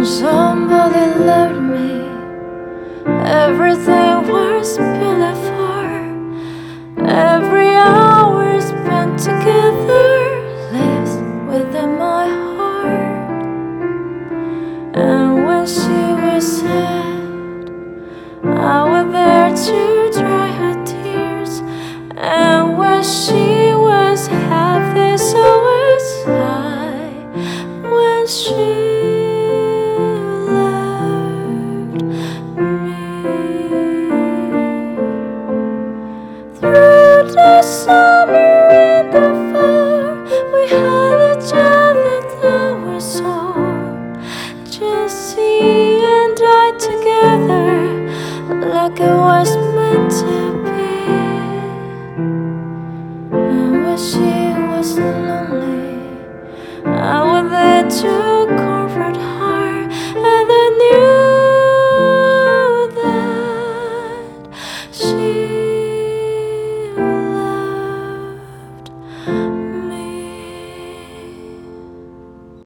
Somebody loved me, everything was beautiful. Every hour spent together lives within my heart. And when she was sad, I was there to dry her tears. And when she was happy, so was I. When she through the summer and the fall, we held each other till we're sore. Just she and I together, like it was meant to be. And when she was lonely, I was there to comfort her.